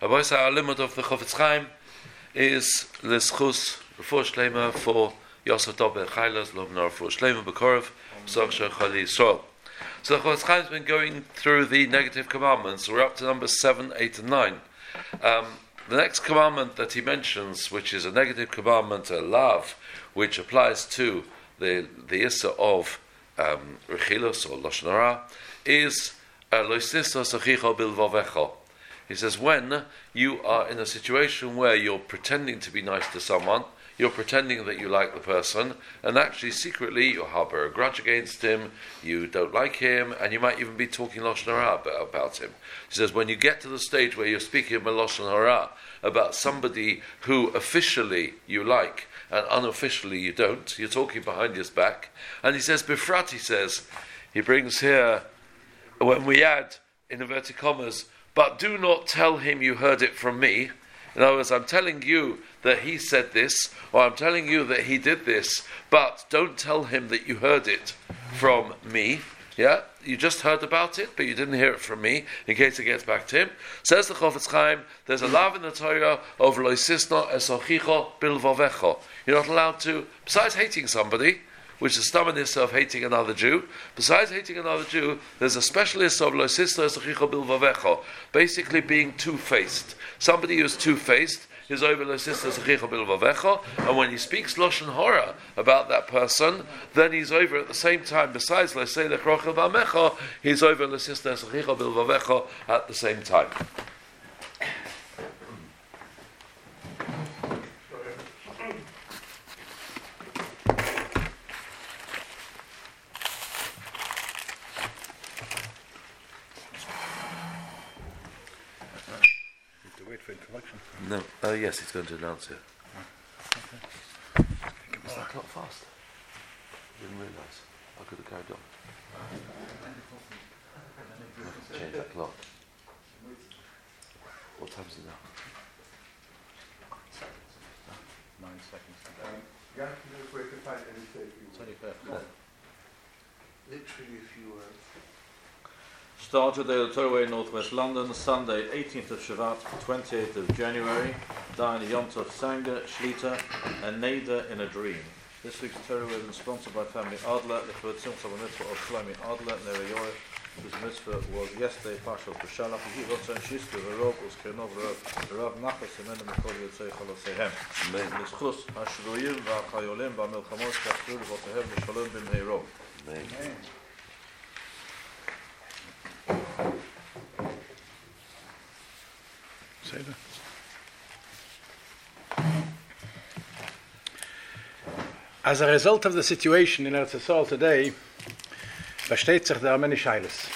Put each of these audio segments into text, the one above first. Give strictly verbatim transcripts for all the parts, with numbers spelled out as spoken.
Rabbi our limit of the Chofetz Chaim is L'schus Refuah Shlema for Yosef Dov Ben Chaylas Lobnar Refuah Shlema B'Korov B'Sach Shechali Yisrael. So the Chofetz Chaim has been going through the negative commandments. We're up to numbers seven, eight, and nine. Um, the next commandment that he mentions, which is a negative commandment, a lav, which applies to the the issa of um, Rechilus or Lashon Hara, is Lo Yisisa Sachicha Bilvavecha. He says, when you are in a situation where you're pretending to be nice to someone, you're pretending that you like the person, and actually secretly you harbour a grudge against him, you don't like him, and you might even be talking Lashon Hara about him. He says, when you get to the stage where you're speaking Lashon Hara about somebody who officially you like, and unofficially you don't, you're talking behind his back. And he says, Bifrat, he says, he brings here, when we add, in inverted commas, but do not tell him you heard it from me. In other words, I'm telling you that he said this, or I'm telling you that he did this, but don't tell him that you heard it from me. Yeah? You just heard about it, but you didn't hear it from me, in case it gets back to him. Says the Chofetz Chaim, there's a lav in the Torah of Lo Yisisna Esochicho Bilvavecho. You're not allowed to, besides hating somebody, which is the stubbornness of hating another Jew. Besides hating another Jew, there's a specialist of Lo Yisisna Esochicho Bilvavecho, basically being two-faced. Somebody who's two-faced is over Lo Yisisna Esochicho Bilvavecho, and when he speaks Lashon Hara about that person, then he's over at the same time, besides Lo Yiselech Rochel B'Amecho, he's over Lo Yisisna Esochicho Bilvavecho at the same time. No, uh, yes, he's going to announce it. Okay. Was that clock fast? I didn't realise. I could have carried on. I have to change that clock. What time is it now? Nine seconds to go. Um, you have to know where to find any safe you want. twenty-fifth. No. Literally a few words. Started the Torah Northwest London, Sunday eighteenth of Shvat, twenty-eighth of January, Dayan Yom Tov Sanger, Shlita, and Neder in a Dream. This week's Torah is sponsored by Family Adler, the third Simcha Mitzvah of Shlomi Adler, Nere Yoreh, whose mitzvah was yesterday, Pashal Peshalach, He Rotsan Shistu, Verov, Uskrenov, Rav Nachas, Semen, Mikol Yotzei Chalosehem. L'schus, HaShvuyim, V'Achayolim, V'Amilchamos, Kachru, V'Otehem, V'Shalom, B'Mheiro. Amen. As a result of the situation in Eretz Yisrael today, versteht sich there are many shaylas.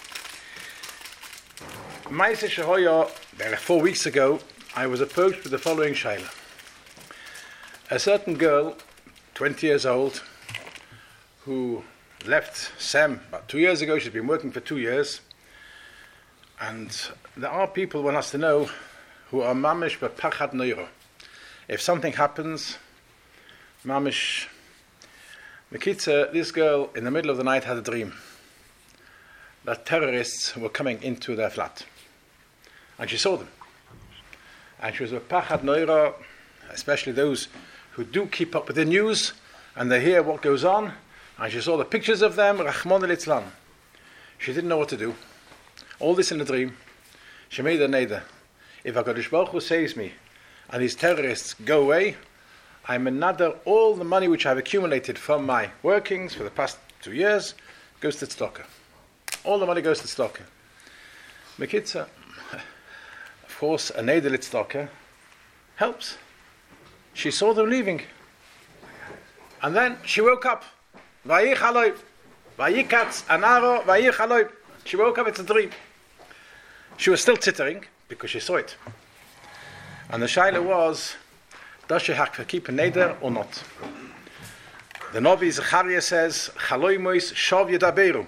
Ma'aseh shehoya, about four weeks ago, I was approached with the following shayla. A certain girl, twenty years old, who left Sem about two years ago. She's been working for two years. And there are people who want us to know who are mamish b'pachad neiro. If something happens, mamish, Mekitza, this girl in the middle of the night had a dream that terrorists were coming into their flat. And she saw them. And she was b'pachad neiro, especially those who do keep up with the news and they hear what goes on. And she saw the pictures of them, Rachmon litzlan. She didn't know what to do. All this in a dream. She made a neder. If HaKadosh Baruch Hu saves me and these terrorists go away, I'm another, all the money which I've accumulated from my workings for the past two years goes to tzedakah. All the money goes to tzedakah. Mekitza, of course, a neder tzedakah helps. She saw them leaving. And then she woke up. Vayich haloi. Vayikatz anaro. Vayich haloi. She woke up, it's a dream. She was still tittering because she saw it. And the shaila was, does she have to keep a neder or not? The Novi Zechariah says, Chaloi mois shov yedaberu.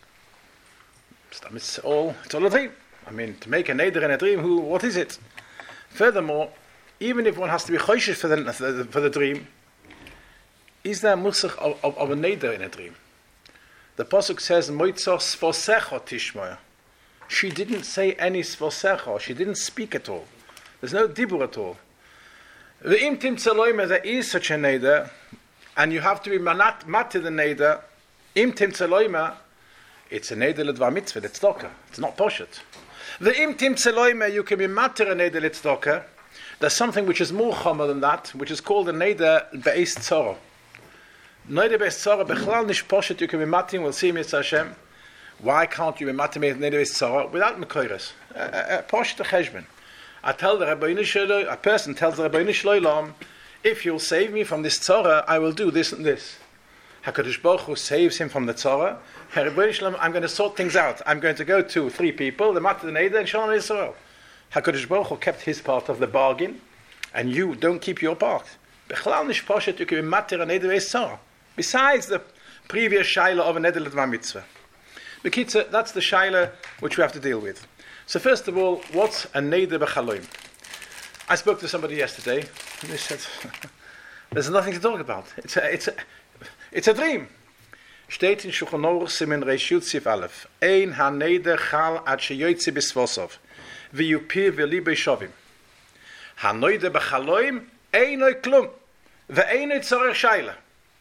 It's all, it's all a dream. I mean, to make a neder in a dream, who, what is it? Furthermore, even if one has to be choishish for the, for the, for the dream, is there a musach of, of, of a neder in a dream? The pasuk says, "Moitzos fosecho tishmoya." she didn't say any svosecha. She didn't speak at all. There's no dibur at all. Ve'im timtze loimer, there is such a neder, and you have to be manat mat to the neder. Im timtze loimer, it's a neder l'dvar mitzvah, it's tzedakah. It's not poshet. Ve'im timtze loimer, you can be matter a neder l'tzedakah. There's something which is more chomer than that, which is called a neder be'ez tzara. Neder be'ez tzara, bechlal nish poshet, you can be matim, we'll see Mitzvah Hashem. Why can't you be matim neder be'ez tzara without mekoros? Poshet a cheshbon. I tell the Rabbeinu Shalom, a person tells the Rabbeinu Shalom, if you'll save me from this tzara, I will do this and this. HaKadosh Baruch Hu saves him from the tzara. Rabbeinu Shalom, I'm going to sort things out. I'm going to go to three people, the Matzah, the Neder, and Shalom Yisrael. HaKadosh Baruch Hu kept his part of the bargain, and you don't keep your part. Bechlal nish poshet, you can be matir a Neder be'ez tzara. Besides the previous shaila of a Neder l'dvar mitzvah. Bekitzer, that's the shaila which we have to deal with. So first of all, what's a neder b'chaloim? I spoke to somebody yesterday, and they said, "There's nothing to talk about. It's a, it's a, it's a dream." Steht in Shulchan Aruch Siman Reish Yud Sif Aleph. Ein ha-neder chal ad sheyoytze b'svosov, v'yupir v'li b'shovim. Ha-neder b'chaloim einoi klum, v'einoi tzorech shayla.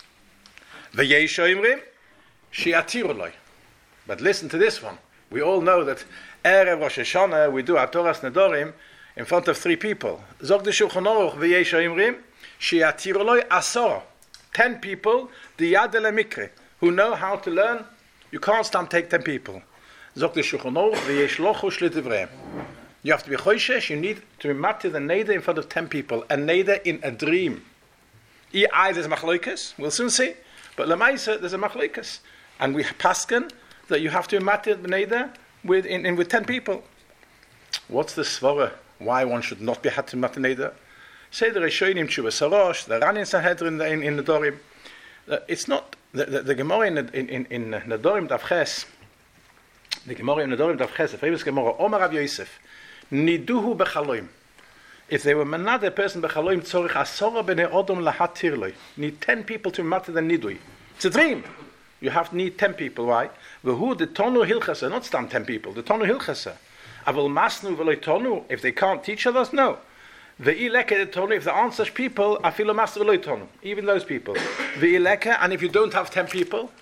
V'yesh oimrim she'atiru loy. But listen to this one. We all know that Erev Rosh Hashanah, we do our Torah's Nedorim in front of three people. Zog the Shulchan Aruch v'yesh ha'imrim she'atiru loy asor. Ten people, the yad mikre, who know how to learn. You can't stand take ten people. Zog the Shulchan Aruch v'yesh lochu shlitivreim. You have to be choishesh. You need to be matir the neder in front of ten people. A neder in a dream. I there's machloikas. We'll soon see. But lemaisa there's a machloikas, and we pasken that you have to be matir the neder with in, in with ten people. What's the svara? Why one should not be had to matir neder? Say the Rishonim Tshuvas Harosh, the Ran in Sanhedrin in, in the Dorim. Uh, it's not the, the, the Gemara in in in, in the Dorim Daf Ches. The Gemara in the Dorim Daf Ches, the famous Gemara, Omar Rav Yosef, Niduhu bechaloim. If they were manad a person bechaloim tzorich asora b'nei odom lahatir loy. Need ten people to matter the nidui. It's a dream. You have to need ten people. Why? V'hu the tonu hilchasa, not stand ten people. The tonu hilchasa. Avol masnu v'loy tonu. If they can't teach others, no. Ve'ileke the tonu. If there aren't such people, afilo masnu v'loy tonu. Even those people. Ve'ileke, and if you don't have ten people,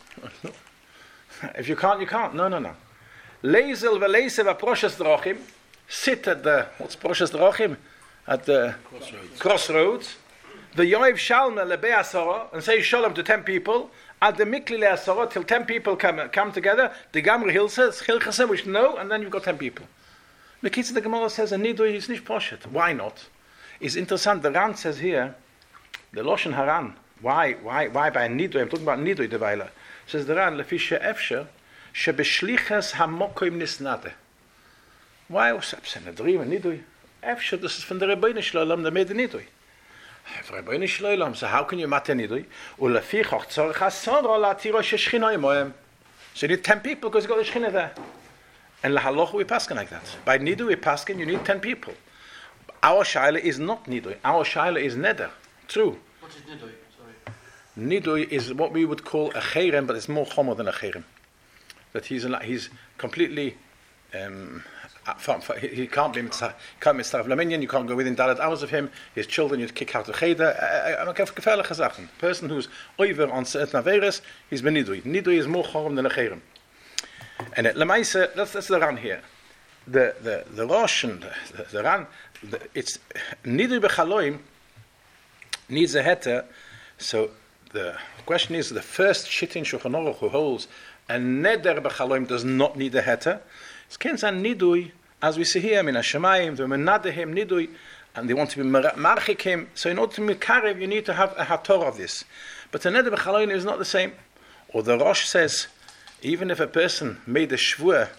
if you can't, you can't. No, no, no. Leizel v'leisev v'proshes drachim. Sit at the what's proshes drachim? At the crossroads. crossroads. The Yoav Shalma lebe asara and say shalom to ten people. At the mikli le asara till ten people come come together. The gamri hilses hilchase which no, and then you've got ten people. The Kitzur the Gemara says a nidui is nicht poshet. Why not? It's interesting. The Ran says here, the Loshen Haran. Why why why by a nidui? I'm talking about nidui devaila. Says the Ran lefi she'efsher shebeshlichas hamokim nisnade. Why was it in a dream and nidui? Efsher, this is from the Rabbeinu Shalom that made the nidui. Rabbeinu Shalom, so how can you matter nidui? Ulefichach tzorich asara latiro sheshchina imoem. So you need ten people because you got the shechina there. And lahaloch we paskin like that. By nidui we paskin, you need ten people. Our shaila is not nidui. Our shaila is neder. True. What is nidui? Sorry. Nidui is what we would call a cherem, but it's more chomer than a cherem. That he's he's completely. Um, From, from, he can't be can't be Mitzvah Laminyan. You can't go within dalat hours of him. His children, you kick out the cheder. Gefährliche Sachen. Person who's over on certain averes, he's benidui. Nidui is more chorum than a cherem. And at Lemaisa, that's that's the Ran here. The the the Rosh and the, the, the Ran, the, it's nidui bechaloim needs a heter. So the question is, the first shittin Shulchan Aruch who holds a neder bechaloim does not need a heter. It's kensan nidui, as we see here, min hashamayim, they menadehim nidui, and they want to be marchikim. So in order to be karev, you need to have a hator of this. But the neder b'chaloin is not the same. Or the Rosh says, even if a person made a shvur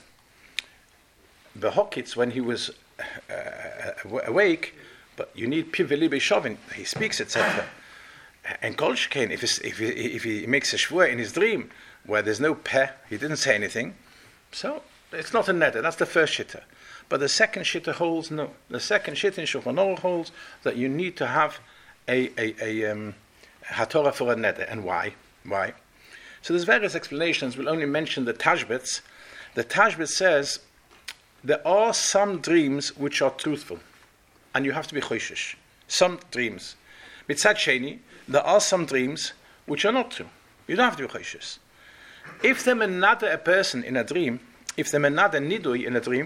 behokitz when he was uh, awake, but you need piveli b'shovin, he speaks, et cetera. And kolshkein, if, if, he, if he makes a shvur in his dream where there's no peh, he didn't say anything, so it's not a neder. That's the first shitta. But the second shitta holds no. The second shitta in Shulchan Aruch holds that you need to have a a, a um, hatorah for a neder. And why? Why? So there's various explanations. We'll only mention the Tashbetz. The Tashbetz says there are some dreams which are truthful, and you have to be choishish. Some dreams. Mitzad sheni, there are some dreams which are not true. You don't have to be choishish. If they menada a person in a dream, if they menada nidui in a dream,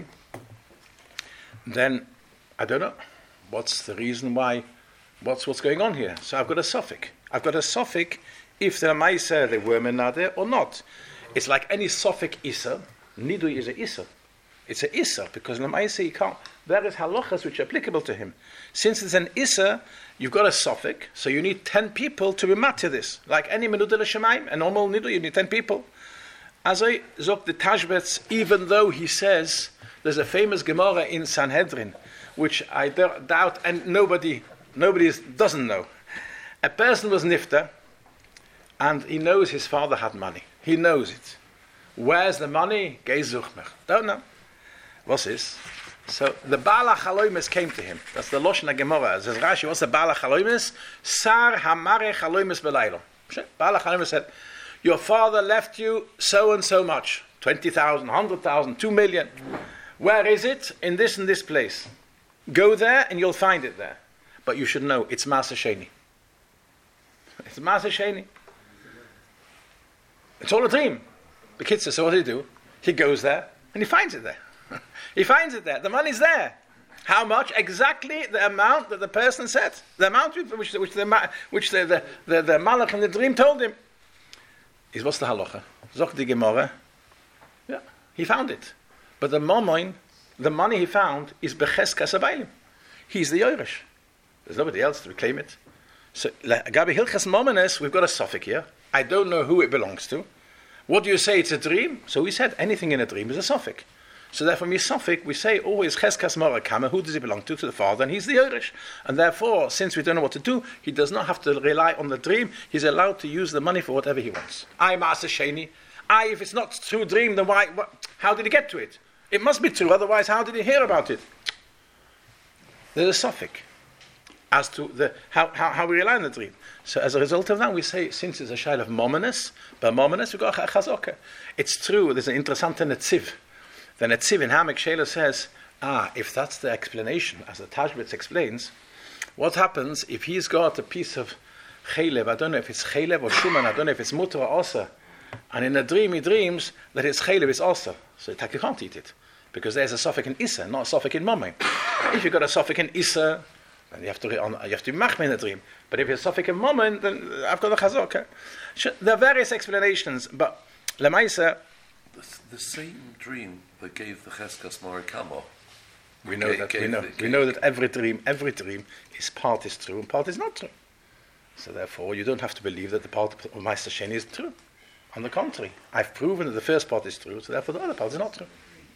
then I don't know what's the reason why, what's what's going on here. So I've got a suffix. I've got a suffix if the Maisa they were menada or not. It's like any suffix isa. Nidui is a isa. It's a isa because the Maisa you can't. There is halachas which are applicable to him. Since it's an isa, you've got a suffix, so you need ten people to be mat to this. Like any menuda l'shamayim, a normal nidu, you need ten people. As I zok the Tashbetz, even though he says there's a famous Gemara in Sanhedrin, which I doubt and nobody nobody is, doesn't know. A person was nifta, and he knows his father had money. He knows it. Where's the money? Gei zuchmer. Don't know. What's this? So the Baal HaChaloimes came to him. That's the Lashon Gemara. Says Rashi, what's the Baal HaChaloimes? Sar hamare chaloimes belaylo. Baal HaChaloimes said, your father left you so and so much. twenty thousand, one hundred thousand, two million. Where is it? In this and this place. Go there and you'll find it there. But you should know, it's Maaseh Sheni. It's Maaseh Sheni. It's all a dream. The kid says, so what do he do? He goes there and he finds it there. He finds it there. The money's there. How much? Exactly the amount that the person said. The amount which, which, the, which the, the, the, the Malach in the dream told him. Is what's the halacha? Zok the Gemara. Yeah, he found it. But the momoin, the money he found, is becheskas abaylim. He's the Yoresh. There's nobody else to reclaim it. So, Gabi Hilchas Momenes, we've got a suffix here. I don't know who it belongs to. What do you say? It's a dream? So we said anything in a dream is a suffix. So therefore, misafik, we say always cheskas mora kama. Who does he belong to? To the father, and he's the Yoresh. And therefore, since we don't know what to do, he does not have to rely on the dream. He's allowed to use the money for whatever he wants. I Maaseh Sheni. I, if it's not true dream, then why? What, how did he get to it? It must be true. Otherwise, how did he hear about it? There's a suffix as to the how, how, how we rely on the dream. So as a result of that, we say since it's a shayla of mominus, by mominus we got a chazokah. It's true. There's an interessant netziv. The netziv in Hamek Shela says, ah, if that's the explanation, as the Tashbetz explains, what happens if he's got a piece of chaylev? I don't know if it's chaylev or shuman. I don't know if it's mutter or asa. And in a dream, he dreams that it's chaylev, it's asa. So you can't eat it because there's a suffix in isa, not a suffix in momin. If you've got a suffix in isa, then you have to you have to be machmir in the dream. But if you're a suffix in momin, then I've got a chazokah. There are various explanations, but lemaisa. The, the same dream that gave the Cheskas Morikamo. We know that we know the, we know that every dream, every dream is part is true and part is not true. So therefore, you don't have to believe that the part of Maaseh Sheni is true. On the contrary, I've proven that the first part is true, so therefore the other part is not true.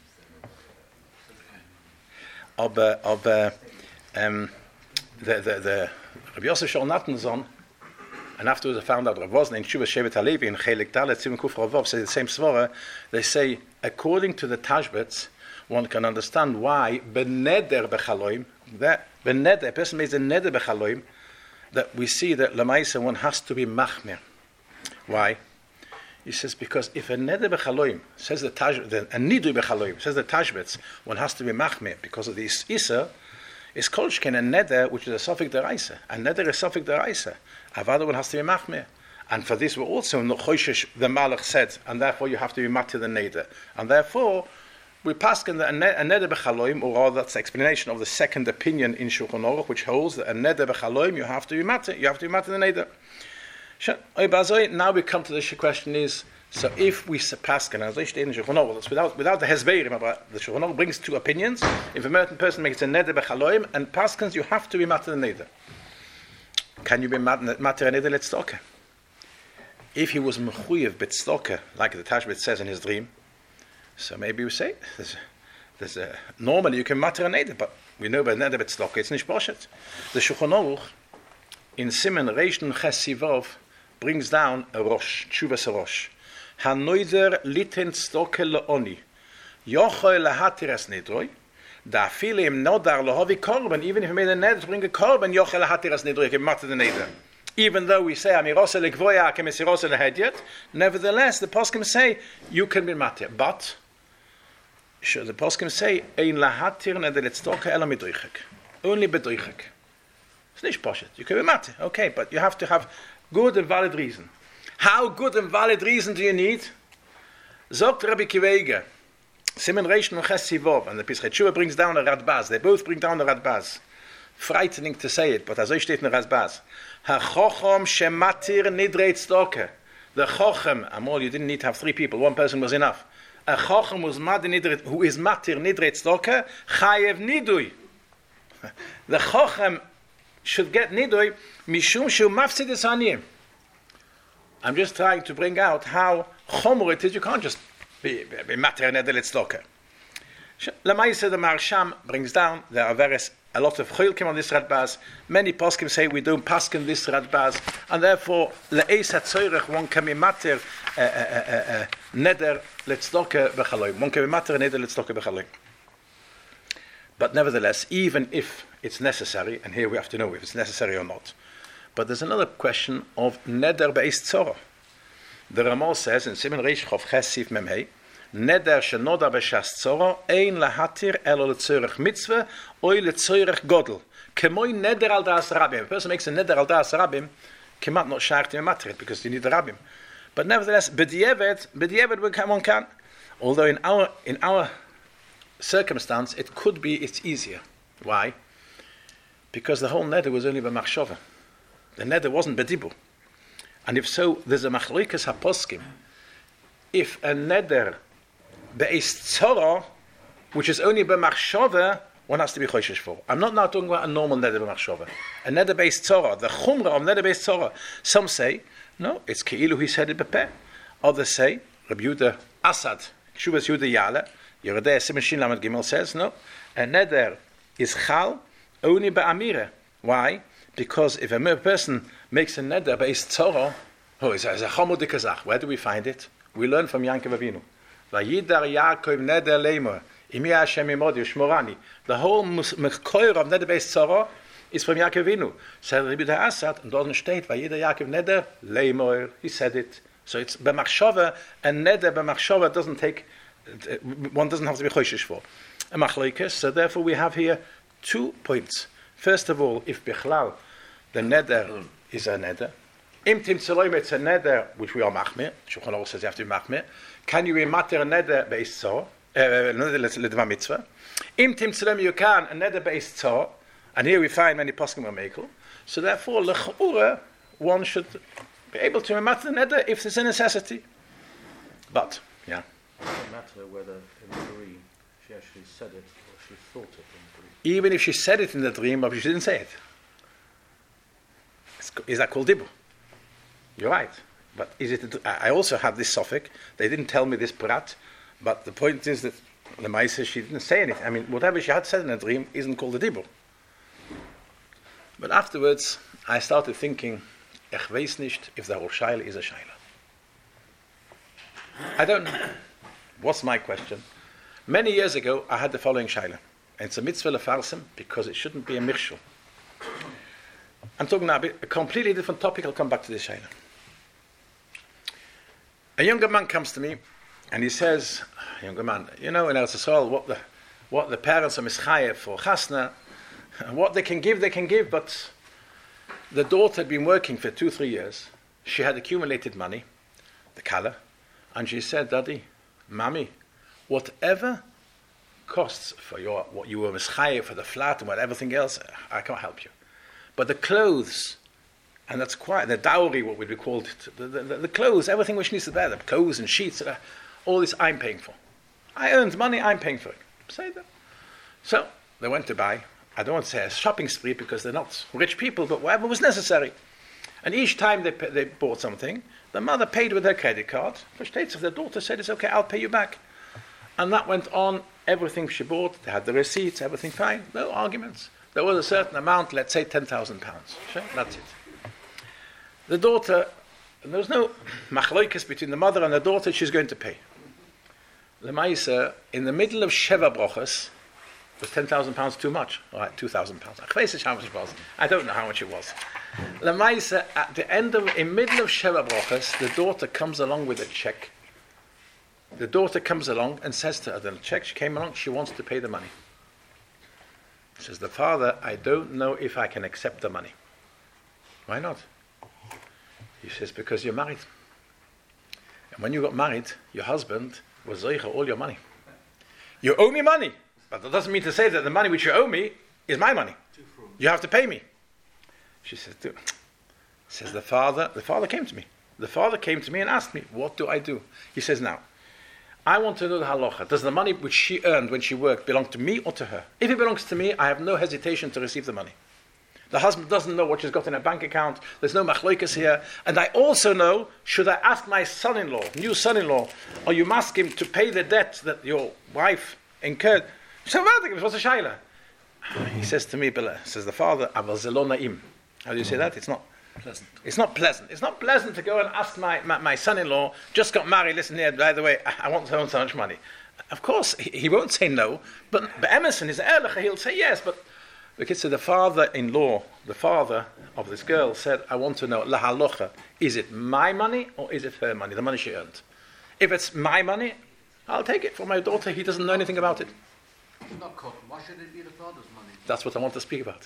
Aber, aber, um, the the the Rabbi Yosef Shaul Natanson. And afterwards I found out Rav Wosner in Shuvah Shevet HaLevi in Chelik Dalet Tzivim Kuf Rav Wov say the same svara. They say, according to the Tashbetz, one can understand why beneder bechaloim, that beneder, a person makes a neder bechaloim, that we see that lamaisa one has to be machmir. Why? He says because if a neder bechaloim says the Tash, the a nidu bechaloim says the Tashbetz, one has to be machmir because of this isa. Is kolshken a neder, which is a suffix deraisa. A neder is a suffix deraisa. Avada one has to be machmir. And for this, we're also no choishish, the Malach said, and therefore you have to be matir the neder. And therefore, we paskin that a neder bechaloim, or rather that's the explanation of the second opinion in Shulchan Aruch, which holds that a neder bechaloim, you have to be matir, you have to be matir the neder. Now we come to the question is, so if we paskin, as I state in Shulchan Aruch, that's without, without the hezberim, but the Shulchan Aruch brings two opinions. If a certain person makes a neder bechaloim, and paskins, you have to be matir the neder. Can you be matir a neder letztoka? If he was mechuyev b'tzedakah, like the Tashbetz says in his dream, so maybe we say there's, there's a, normally you can matter a neder, but we know by neder b'tzedakah it's nicht poshet. The Shulchan Aruch in Siman Reish Nun Ches Sivov brings down a rosh, tshuvas a rosh. Hanoider liten tzedakah leoni, yochel lahatiras nedroi, da file im nodar lohavi korban. Even if he made a neder to bring a korban, yochel lahatiras nedroi, you can matter the neder. Even though we say Amirose lekvoya kemesirose lehedyet, nevertheless the poskim say you can be matir. But should the poskim say, ein lahatir neder letzdoka ela midoichek. Only bedoichek. It's nicht poshet. You can be matir, okay, but you have to have good and valid reason. How good and valid reason do you need? Zogt Rabbi Kiva, Simen Reish Nuches Sivov, and the Pesach Shua brings down a Radbaz. They both bring down a Radbaz. Frightening to say it, but as I steht in the Radbaz. Ha-chochom shematir nidrei tzedakah. The chochem, Amol, you didn't need to have three people. One person was enough. A chochem was mad nidrei, who is matir nidrei tzedakah, chayev nidui. The chochem should get nidui mishum shu mafsid es aniyim. I'm just trying to bring out how chomor it is. You can't just be be matir nidrei tzedakah. Lamaisa the Marsham brings down there are various a lot of chilkim on this Radbaz. Many poskim say we don't paskin this Radbaz, and therefore le'eis hatzoyrech one can be matir neder letzdoke b'chaloim. One can be matir neder letzdoke b'chaloim. But nevertheless, even if it's necessary, and here we have to know if it's necessary or not. But there's another question of neder be'eis tzora. The Ramah says in Simen Reish Chof Ches Sif Memhei, neder shenoda b'shas tzora ein lahatir elo letzorech mitzvah oy letzorech godel kemoy neder al das rabbim. A person makes a neder al das rabbim, kemat not shart in matrit because you need the rabbim. But nevertheless, b'diavad, b'diavad we come on can. Although in our in our circumstance it could be it's easier. Why? Because the whole neder was only b'machshava. The neder wasn't b'dibu. And if so, there's a machloikas haposkim. If a neder be'ez tzora, which is only b'machshava, one has to be choishish for. I'm not now talking about a normal neder b'machshava. A neder be'ez tzora, the chumrah of neder be'ez tzora. Some say, no, it's keilu he said it b'peh. Others say, Rabbi Yehuda Asad, Shuvas Yehuda Yale, Yerodei Simen Shin Lamed Gimel says, no, a neder is chal only ba'amire. Why? Because if a person makes a neder be'ez tzora, oh, it's a chomodik kazach. Where do we find it? We learn from Yankov Avinu. Vayidar Yaakov neder leimer. Imi Hashem imodi shmorani. The whole mekkoyer of neder be'ez tzara is from Yaakov Avinu. Said Rabbi Yehuda Asad, and doesn't state Vayidar Yaakov neder leimer. He said it. So it's b'machshava, and neder b'machshava doesn't take, one doesn't have to be choishish for. A machlokes. So therefore we have here two points. First of all, if bichlal, the neder is a neder. Im tim tzeloim it's a neder which we are machmir. Shulchan Aruch says you have to be machmir. Can you be matir a neder be'ez tzor? Neder ledvar mitzvah. Im tim tzeloim you can a neder be'ez tzor, and here we find many poskim are mekel. So therefore, lechura one should be able to be matir a neder if there's a necessity. But yeah, It doesn't matter whether in the dream she actually said it or she thought it in the dream. even if she said it in the dream, but she didn't say it, is that called dibur? You're right, but is it? I also have this suffix. They didn't tell me this prat, but the point is that the Mai says she didn't say anything. I mean, whatever she had said in a dream isn't called a dibur. But afterwards, I started thinking, ich weiß nicht if the whole shaila is a shaila. I don't know. What's my question? Many years ago, I had the following shaila, and it's a mitzvah lefarsim because it shouldn't be a mirshul. I'm talking now about a completely different topic. I'll come back to this shaila. A younger man comes to me, and he says, "Younger man, you know in Eretz Yisrael what the what the parents are mischayev for chasna, what they can give, they can give, but the daughter had been working for two, three years. She had accumulated money, the kala, and she said, Daddy, Mommy, whatever costs for your what you were mischayev for the flat and what everything else, I can't help you. But the clothes, and that's quite, the dowry, what would be called, the, the, the clothes, everything which needs to bear, the clothes and sheets, uh, all this I'm paying for. I earned money, I'm paying for it. Say that. So, they went to buy, I don't want to say a shopping spree because they're not rich people, but whatever was necessary. And each time they they bought something, the mother paid with her credit card, which states if the daughter said, it's okay, I'll pay you back. And that went on, everything she bought, they had the receipts, everything fine, no arguments. There was a certain amount, let's say ten thousand pounds. Sure? That's it. The daughter, there was no machloikas between the mother and the daughter, she's going to pay. The Maisa, in the middle of Sheva Brochas, was ten thousand pounds too much? All right, two thousand pounds. How much it was? I don't know how much it was. The Maisa, at the end of, in middle of Sheva Brochas, the daughter comes along with a check The daughter comes along and says to her, the check, she came along, she wants to pay the money. Says the father, I don't know if I can accept the money. Why not? He says, because you're married. And when you got married, your husband was zeicha all your money. You owe me money, but that doesn't mean to say that the money which you owe me is my money. You have to pay me. She says, do. Says the father, the father came to me. The father came to me and asked me, what do I do? He says, now, I want to know the halacha. Does the money which she earned when she worked belong to me or to her? If it belongs to me, I have no hesitation to receive the money. The husband doesn't know what she's got in her bank account. There's no machloikas here. And I also know, should I ask my son-in-law, new son-in-law, or you ask him to pay the debt that your wife incurred? So what's a shaila? He says to me, says the father, Aval zelo na'im. How do you say that? It's not pleasant. It's not pleasant. It's not pleasant to go and ask my, my, my son-in-law, just got married, listen here, by the way, I want to own so much money. Of course, he, he won't say no, but, but Emerson is erlich, he'll say yes, but the kid said the father-in-law, the father of this girl said, I want to know, la halacha, is it my money or is it her money, the money she earned? If it's my money, I'll take it for my daughter, he doesn't know anything about it. It's not cotton. Why should it be the father's money? That's what I want to speak about.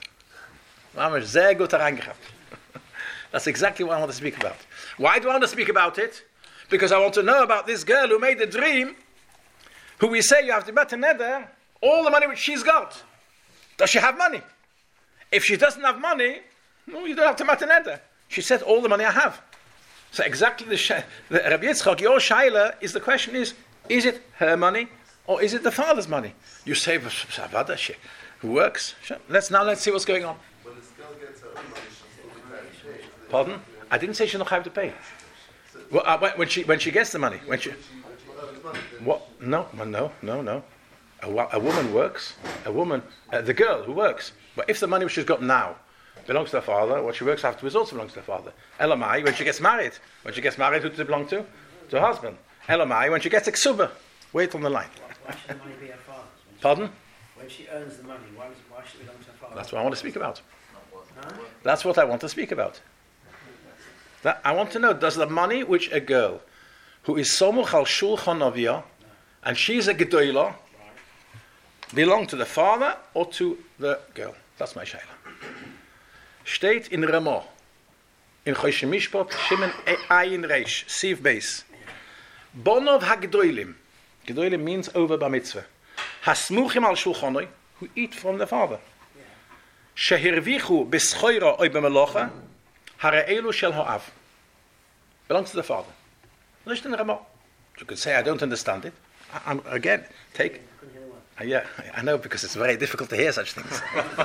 That's exactly what I want to speak about. Why do I want to speak about it? Because I want to know about this girl who made the dream, who we say you have to bet neder, all the money which she's got. Does she have money? If she doesn't have money, no, you don't have to bet neder. She said, all the money I have. So exactly the, sh- the Rabbi Yitzchak, your shaila is the question is, is it her money or is it the father's money? You say, who works? Let's now let's see what's going on. When this girl gets her own money, she's not pay. Pardon? I didn't say she's not have to pay. Well, uh, when, when she when she gets the money, when she what? No, no, no, no. A, a woman works. A woman, uh, the girl who works. But if the money which she's got now belongs to her father, what she works afterwards also belongs to her father. Elamai, when she gets married, when she gets married, who does it belong to? To her husband. Elamai, when she gets exuber, wait on the line. Why should the money be her father's? Pardon? When she earns the money, why, was, why should it belong to her father? That's what I want to speak about. Huh? That's what I want to speak about. That, I want to know, does the money which a girl who is somuch al shulchan avia, and she's a gedolah, belong to the father or to the girl? That's my shaila. Steht in Ramah, in Choshen Mishpat, Shimon Ayin Reish, Siv Beis. Bonov ha-gedolim. Gedolim means over bar mitzvah. Hasmuchim al shulchanoi, who eat from the father. Shehirvichu b'schoira oy b'melocha, hare'elu shel ha'av. Belongs to the father. Nicht in Ramah. You could say, I don't understand it. I, I'm, again, take... Uh, yeah, I know, because it's very difficult to hear such things.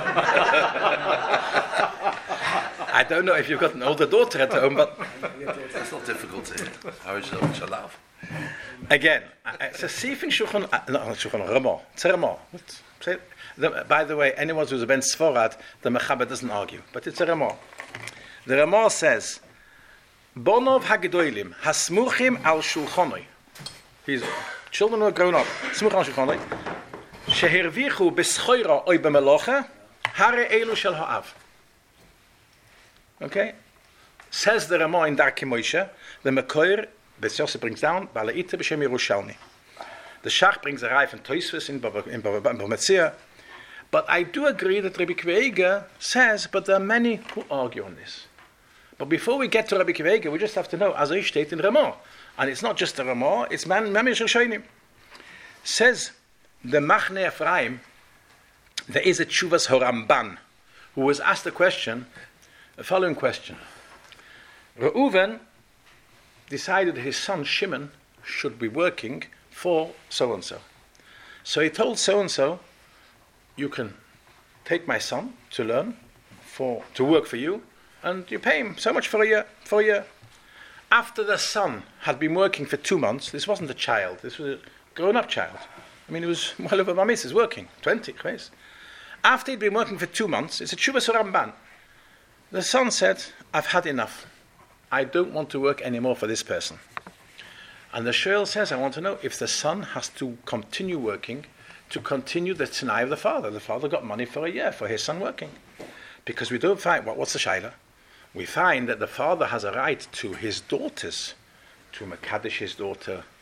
I don't know if you've got an older daughter at home, but... That's not difficult to hear. How is it which I love? Again, it's a sif in Shulchan... Uh, no, not Shulchan, Ramah. It's a Ramah. The, by the way, anyone who's a Ben Sforad, the Mechaber doesn't argue, but it's a Ramah. The Ramah says, Bonov ha-gedolim, hasmuchim al shulchanoi. His children who are grown up. Smuch al shulchanoi. Shehirvichu b'schoira oy b'melocha, hare elu shel ha'av. Okay? Says the Ramah in Darkei Moshe, the Mekoir, Beis Yosef brings down, Balaita b'shem Yerushalmi. The Shach brings a Reif and Toisves in Bava Metzia. But I do agree that Rabbi Akiva Eiger says, but there are many who argue on this. But before we get to Rabbi Akiva Eiger, we just have to know, as I state in Ramah. And it's not just the Ramah, it's Man Mamish Rishonim. Says the Machne Ephraim, there is a Tshuvas Horamban, who was asked a question, the following question. Reuven decided his son Shimon should be working for so-and-so. So he told so-and-so, you can take my son to learn, for to work for you, and you pay him so much for a year. For a year. After the son had been working for two months, this wasn't a child, this was a grown-up child. I mean, he was well over my missus working, twenty, yes. After he'd been working for two months, it's a Tshuvas Ramban. The son said, I've had enough. I don't want to work anymore for this person. And the Shoel says, I want to know if the son has to continue working to continue the Tanai of the father. The father got money for a year for his son working. Because we don't find, what, what's the Shaila? We find that the father has a right to his daughters, to Mekadesh his daughter,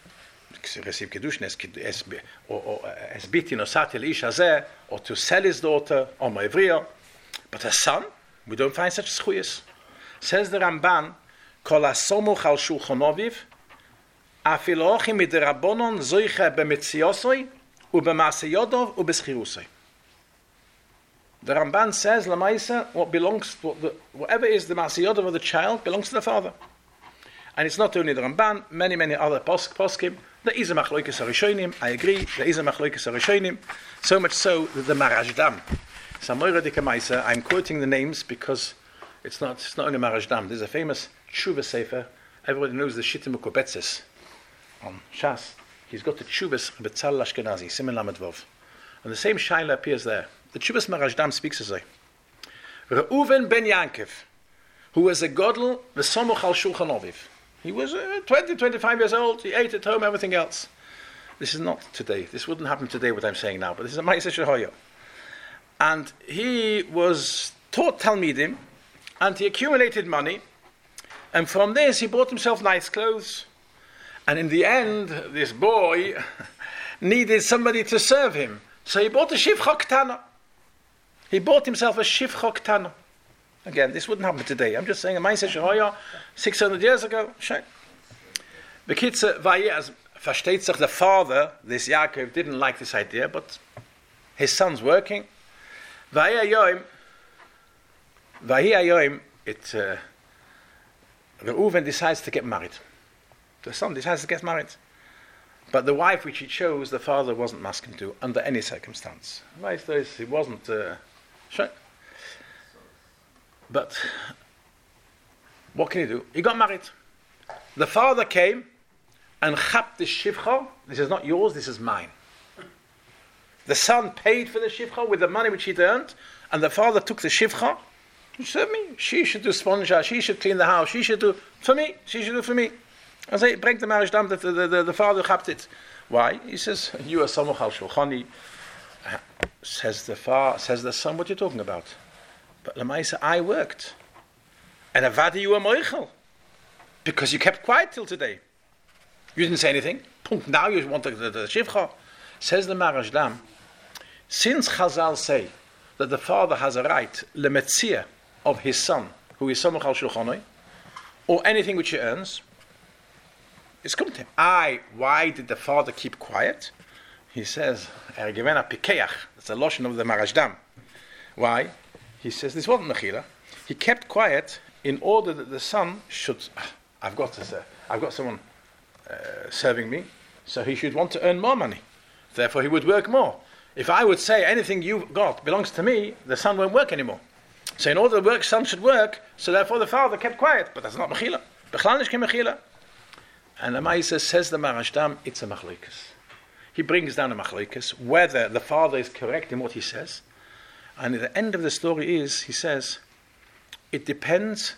receive Kedushin as, as, or, or as bitin or satil ish hazeh, or to sell his daughter, or ma'ivriya. But a son, we don't find such schuyas. Says the Ramban, kol hasomuch al shulchan aviv, afilo ochim miderabonon zoiche b'metziosoi, u'b'maaseh yodov, u'b'schirusoi. The Ramban says, Lamaisa, what belongs, what the, whatever is the maaseh yodov of the child belongs to the father. And it's not only the Ramban, many, many other pos- poskim. There is a machloikes harishonim, I agree, there is a machloikes harishonim, so much so that the Marashdam, Samoira Dikamaisa, I'm quoting the names because it's not, it's not only Marashdam, there's a famous Tshuva Sefer, everybody knows the Shittim Ukobetzes on Shas, he's got the Tshuvas Betzalel Ashkenazi, Simen Lamed Vov, and the same Shaila appears there. The Tshuvas Marashdam speaks as a Reuven ben Yankov, who was a Godel, the Somoch al Shulchan Aviv. He was uh, twenty, twenty-five years old, he ate at home, everything else. This is not today, this wouldn't happen today what I'm saying now, but this is a Ma'aseh Shehoyo. And he was taught Talmidim, and he accumulated money, and from this he bought himself nice clothes. And in the end, this boy needed somebody to serve him. So he bought a Shivcha Ktana. He bought himself a Shivcha Ktana. Again, this wouldn't happen today. I'm just saying, a Ma'aseh Shehoya, six hundred years ago, Shek. Bekitze, Vayaz, versteht sich, the father, this Yaakov, didn't like this idea, but his son's working. Vahi hayoim, Vahi hayoim, it, uh, Reuven decides to get married. The son decides to get married. But the wife which he chose, the father wasn't masking to under any circumstance. Right, he wasn't, uh, sure. But what can he do? He got married. The father came and chapped the shivcha. This is not yours, this is mine. The son paid for the shivcha with the money which he'd earned, and the father took the shivcha. He said, me, she should do sponge, she should clean the house, she should do for me, she should do for me. And say, bring the marriage down, the, the, the, the father chapped it. Why? He says, you are Samuch al Shulchani. Says the father, says the son, what are you talking about? But Lamaisa, I worked. And Avadi, you were moichel. Because you kept quiet till today. You didn't say anything. Now you want the, the, the shivcha. Says the Marashdam, since Chazal say that the father has a right, lemetzia, of his son, who is Samuch al Shulchanoi, or anything which he earns, it's come to him. I, why did the father keep quiet? He says, er gewena pikeach, that's a lotion of the Marashdam. Why? He says, this wasn't Mechila. He kept quiet in order that the son should, I've got to say, I've got someone uh, serving me, so he should want to earn more money. Therefore he would work more. If I would say anything you've got belongs to me, the son won't work anymore. So in order the work, son should work, so therefore the father kept quiet. But that's not Mechila. Bechlal nish ke Mechila. And the Ma'aseh says the Marashdam, it's a Machloikas. He brings down a Machloikas, whether the father is correct in what he says. And at the end of the story is, he says, it depends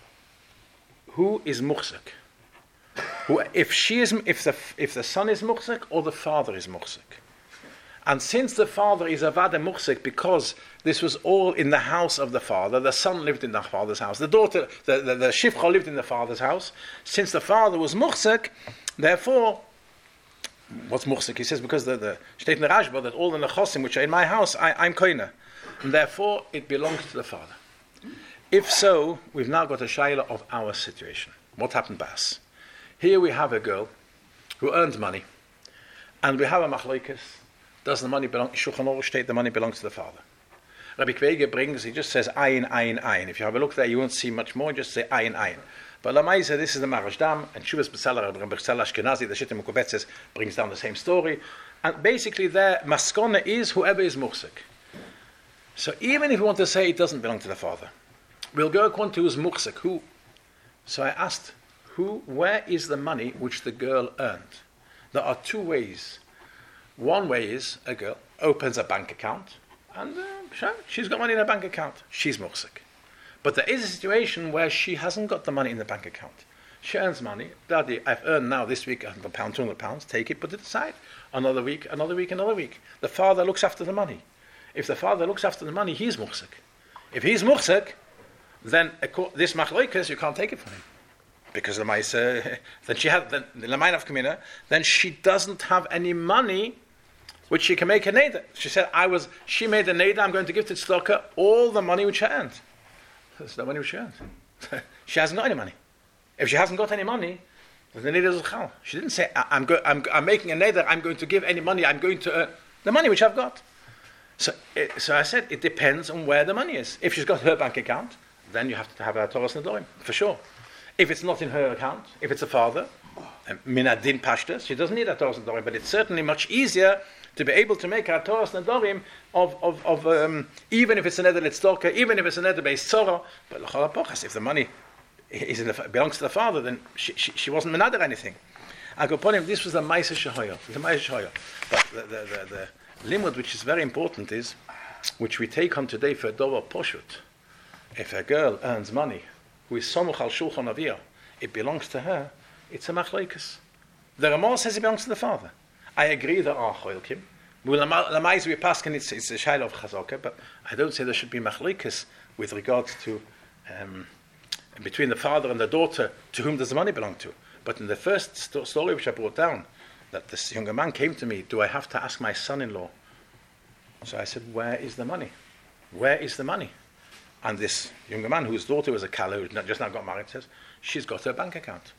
who is muhsek. Who, if she is, if the if the son is muhsek or the father is muhsek. And since the father is avada muhsek, because this was all in the house of the father, the son lived in the father's house, the daughter, the, the, the shivcha lived in the father's house. Since the father was muhsek, therefore, what's muhsek? He says, because the, the steht in the Rashba that all the nechosim which are in my house, I, I'm koina. And therefore, it belongs to the father. If so, we've now got a shayla of our situation. What happened, Bas? Here we have a girl who earns money, and we have a machloikas. Does the money belong? Shulchan Aruch state the money belongs to the father. Rabbi Kvege brings, he just says ayin, ayin, ayin. If you have a look there, you won't see much more. Just say ayin, ayin. But Lamaisa, this is the Marashdam, and Shuvas B'Tzeler, Rabbi B'Tzeler Ashkenazi, the Shittim Ukobetzes, brings down the same story. And basically, their maskona is whoever is muhsek. So even if you want to say it doesn't belong to the father, we'll go according to who's muhsek. Who? So I asked, who? Where is the money which the girl earned? There are two ways. One way is a girl opens a bank account, and uh, she's got money in her bank account. She's muhsek. But there is a situation where she hasn't got the money in the bank account. She earns money. Daddy, I've earned now this week one hundred pounds, two hundred pounds. Take it, put it aside. Another week, another week, another week. The father looks after the money. If the father looks after the money, he's muhsek. If he's muhsek, then this machloikas, you can't take it from him. because the Maisa, then she had then the Lamainav Kamina, then she doesn't have any money which she can make a neder. She said, I was, she made a neder, I'm going to give to Tzedakah all the money which she earned. That's the money which she earned. She hasn't got any money. If she hasn't got any money, then the neder is chal. She didn't say, I, I'm, go, I'm, I'm making a neder, I'm going to give any money, I'm going to earn the money which I've got. So, it, so I said, it depends on where the money is. If she's got her bank account, then you have to have a Toras Nedorim, for sure. If it's not in her account, if it's a father, Minadin Pashtas, she doesn't need a Toras Nedorim, but it's certainly much easier to be able to make a Toras Nedorim of, of, of um, even if it's a Neder Litztorka, even if it's a Neder Beis Tzora, but L'chol HaPochas, if the money is in the, belongs to the father, then she, she, she wasn't Menader anything. I go upon him, this was the Maisa Shehoyer, the Maisa Shehoyer. But the, the, the, the limud, which is very important, is, which we take on today for a Dover Poshut. If a girl earns money, who is Somuch al Shulchan Aviyah, it belongs to her, it's a Machlokes. The Ramah says it belongs to the father. I agree there are Choilkim. Well, Lamais we pass, it's, it's a Shaila of Chazaka, but I don't say there should be Machlokes with regards to um, between the father and the daughter, to whom does the money belong to. But in the first st- story which I brought down, that this younger man came to me, do I have to ask my son-in-law? So I said, where is the money? Where is the money? And this younger man, whose daughter was a Kala, who just now got married, says, she's got her bank account.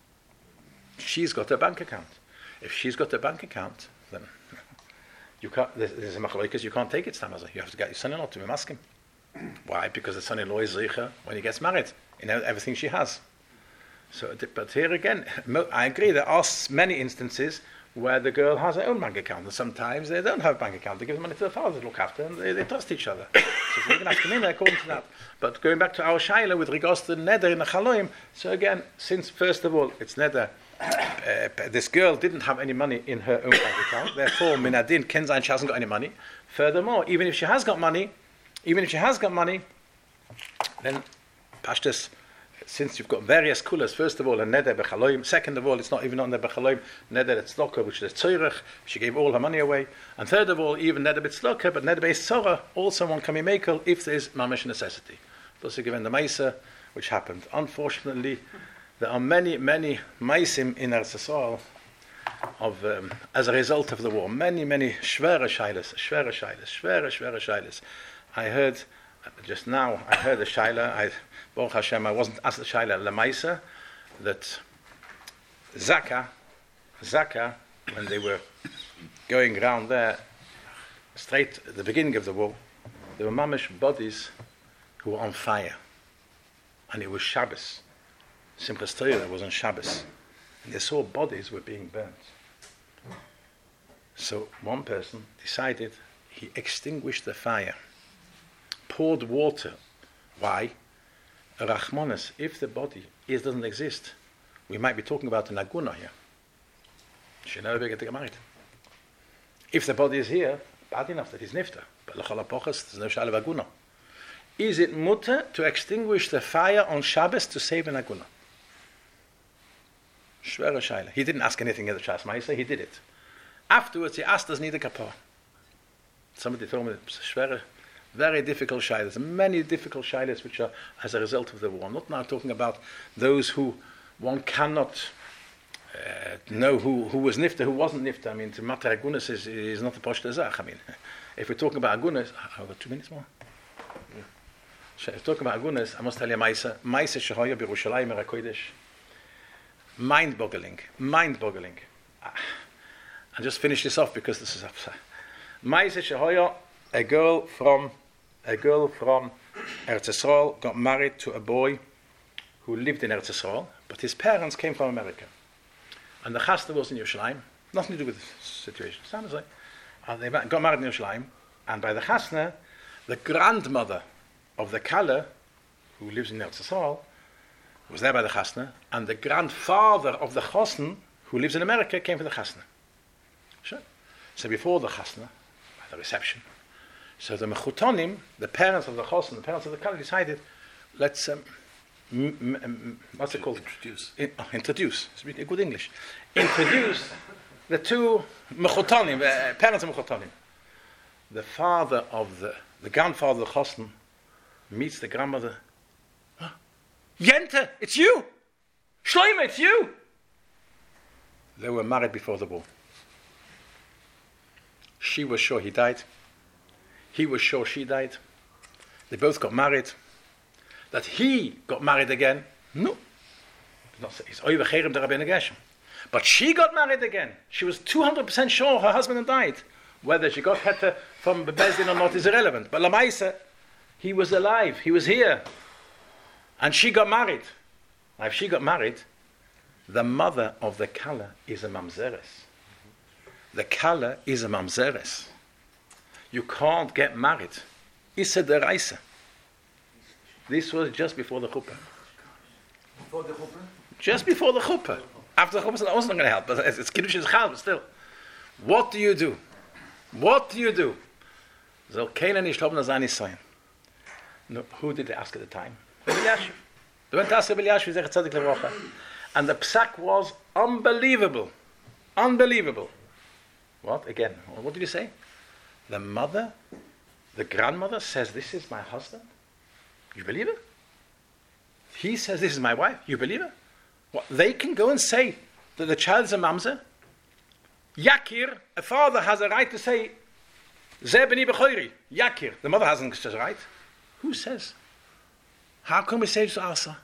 She's got her bank account. If she's got her bank account, then you can't, there's, there's a machlokes, you can't take it, Stamaza. You have to get your son-in-law to ask him. Why? Because the son-in-law is Zicha when he gets married, in everything she has. So, but here again, I agree, there are many instances where the girl has her own bank account, and sometimes they don't have a bank account. They give the money to the father to look after, and they, they trust each other. So we're going to have to come in according to that. But going back to our Shaila with regards to the neder in the Chaloim, so again, since first of all, it's neder, uh, this girl didn't have any money in her own bank account, therefore, Minadin, Kenzain, she hasn't got any money. Furthermore, even if she has got money, even if she has got money, then Pashtas, since you've got various kulas, first of all, a neder bechaloim, second of all, it's not even on the bechaloim, neder etzloka, which is a tzorech, she gave all her money away, and third of all, even neder betzloka, but neder beis tzora, also one can be makel if there is mamish necessity. Thus, given the maisa, which happened. Unfortunately, there are many, many maisim in Eretz Yisrael of, um, as a result of the war, many, many shvere shailas, shvere shailas, shvere, shvere shailas. I heard, just now, I heard a shaila, I, Baruch Hashem, I wasn't asked the shaila lemaisa, that Zaka, Zaka, when they were going around there, straight at the beginning of the war, there were mamish bodies who were on fire, and it was Shabbos. Simchas Torah was on Shabbos, and they saw bodies were being burnt. So one person decided he extinguished the fire, poured water. Why? Rachmanis, if the body is, doesn't exist, we might be talking about an aguna here. She never get to get married. If the body is here, bad enough that he's nifta. But l'chol ha'pochas, there's no shal of aguna. Is it mutter to extinguish the fire on Shabbos to save an aguna? Shvera shaila. He didn't ask anything at the Shas Ma'isa, he did it. Afterwards, he asked, does need a kapar? Somebody told me it's shvera. Very difficult shilas, many difficult shilas which are as a result of the war. I'm not now talking about those who one cannot uh, know who, who was nifta, who wasn't nifta. I mean, to matter agunas is, is not a poshta zach. I mean, if we're talking about agunas, I've got two minutes more. Yeah. If we're talking about agunas, I must tell you, Maisa, Maisa Shehoya B'Yerushalayim Eretz Kodesh, mind-boggling, mind-boggling. I'll just finish this off because this is upside. Maisa Shehoya, a girl from a girl from Eretz Yisrael got married to a boy who lived in Eretz Yisrael, but his parents came from America. And the chasna was in Yerushalayim, nothing to do with the situation. And they got married in Yerushalayim, and by the chasna, the grandmother of the Kala, who lives in Eretz Yisrael, was there by the chasna, and the grandfather of the chosn, who lives in America, came for the chasna. Sure. So before the chasna, by the reception, so the mechutonim, the parents of the chosn, the parents of the Kala, decided, let's um, m- m- m- what's it called? Introduce. In, oh, introduce. Speak good English. Introduce the two mechutonim, uh, parents of mechutonim. The father of the, the grandfather of the chosn meets the grandmother. Huh? Yente, it's you. Shlomo, it's you. They were married before the war. She was sure he died. He was sure she died. They both got married. That he got married again, no. It's over Cherem the Rabbeinu Gershom. But she got married again. She was two hundred percent sure her husband had died. Whether she got Heter from Bezdin or not is irrelevant. But Lamaisa, he was alive. He was here. And she got married. Now, if she got married, the mother of the Kala is a Mamzeres. The Kala is a Mamzeres. You can't get married. Issa deraisa. This was just before the chuppah. Before the chuppah? Just before the chuppah. After the chuppah, that wasn't going to help. But it's, it's Kiddush Chal, but still. What do you do? What do you do? So, keiner nicht haben das eine sein. No, who did they ask at the time? Rabbi Elyashiv. They went to ask Rabbi Elyashiv, Zecher Tzadik Levacha. And the psak was unbelievable. Unbelievable. What? Again, what did you say? The mother, the grandmother says, this is my husband? You believe it? He says, this is my wife? You believe it? What? They can go and say that the child is a mamzer? Yakir, a father has a right to say, Ze b'ni b'choiri. Yakir. The mother hasn't such a right. Who says? How can we say to Asa?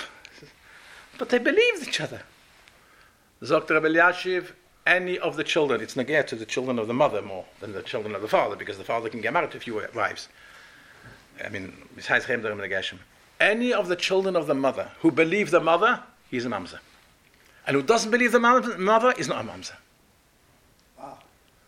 But they believed each other. Zok Rabbi Elyashiv, any of the children, it's negate to the children of the mother more than the children of the father, because the father can get married to a few wives. I mean, besides Chem Derim Negashim. Any of the children of the mother who believe the mother, he's a mamzer. And who doesn't believe the mother is not a mamzer. Wow.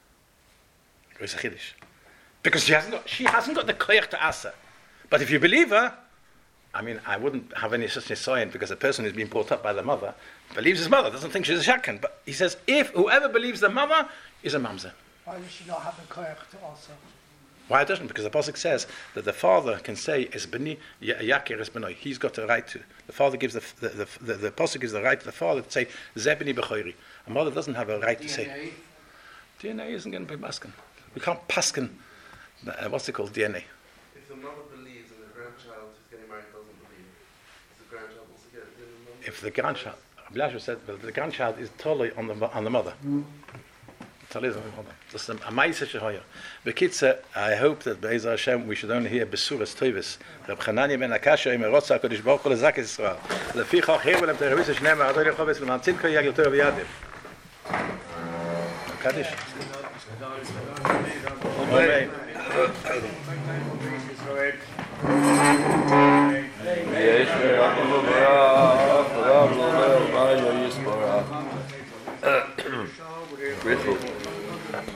It's a chiddush. Because she hasn't got, she hasn't got the koyach to asa. But if you believe her, I mean, I wouldn't have any such nisayon, because a person who's been brought up by the mother believes his mother, doesn't think she's a shakhan. But he says, if whoever believes the mother is a mamzer. Why does she not have the koyach to also? Why it doesn't? Because the pasuk says that the father can say, "Es beni yakir es benoi." He's got the right to. The father gives the the the, the, the pasuk gives the right to the father to say, "Ze beni b'choiri." A mother doesn't have a right to say. D N A isn't going to be paskin. We can't paskin. Uh, what's it called? D N A. If the mother believes and the grandchild who's getting married doesn't believe, does the grandchild also get it? The If the grandchild, Ablasha said, well, the grandchild is totally on the on the mother. Totally on the mother. Just a ma'aseh shehoya. Bekitze, I hope that Be'ezah Hashem we should only hear besuras tovis. Reb Chananya ben Akasha im Rotza Kodesh Baruch Hu lezakes Yisrael. Lefichach hier velem terevisa shnema adol yechoves leman tzidko yagil tov yadim. Kaddish. Amen. Yes, we are. Grateful.